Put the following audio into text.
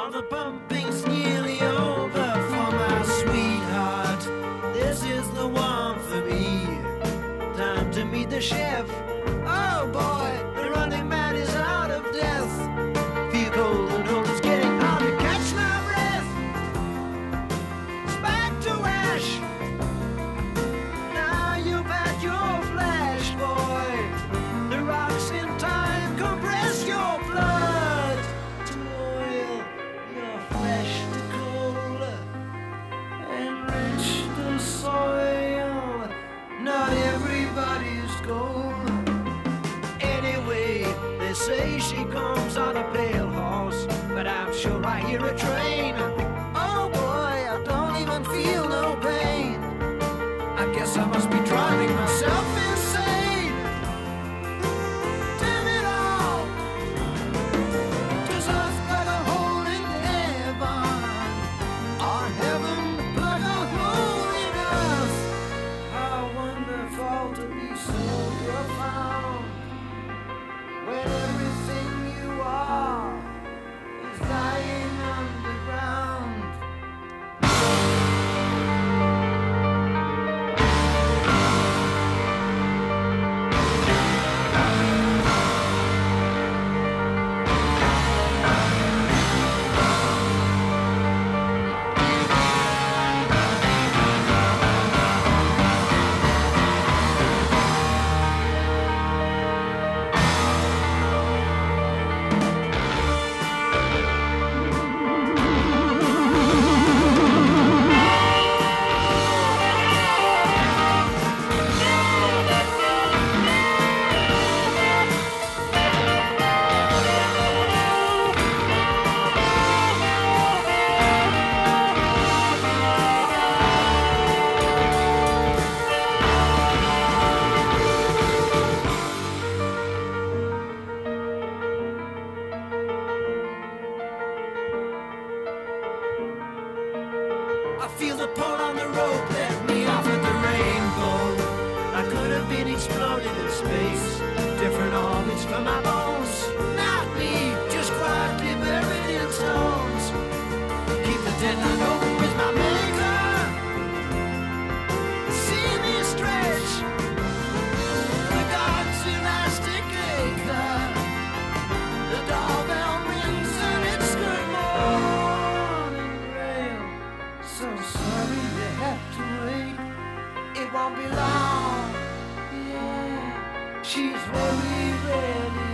All the pumping's nearly over for my sweetheart. This is the one for me. Time to meet the chef. Oh boy, the running man is out of death. Feel cold and old, it's getting hard to catch my breath. It's back to ash. Now you've had your flash, boy. The rocks in time compress your blood to oil your flesh to coal and enrich the soil. Not everybody's gold. Anyway, they say she comes on a pale horse, but I'm sure I hear a train. Oh boy, I don't even feel no pain. I guess I must be driving myself insane. Damn it all, 'cause Earth got a hole in heaven, or heaven got a hole in earth. How wonderful to be so profound, when everything you are is lying underground. I feel the pull on the rope, let me off at the rainbow. I could have been exploded in space, different orbits for my bones. Not me, just quietly buried in stones. Keep the deadline open with my maker. See me stretch the God's elastic acre. The doorbell rings and it's good morning, rail. So sorry you have to wait. It won't be long. Yeah, she's very ready.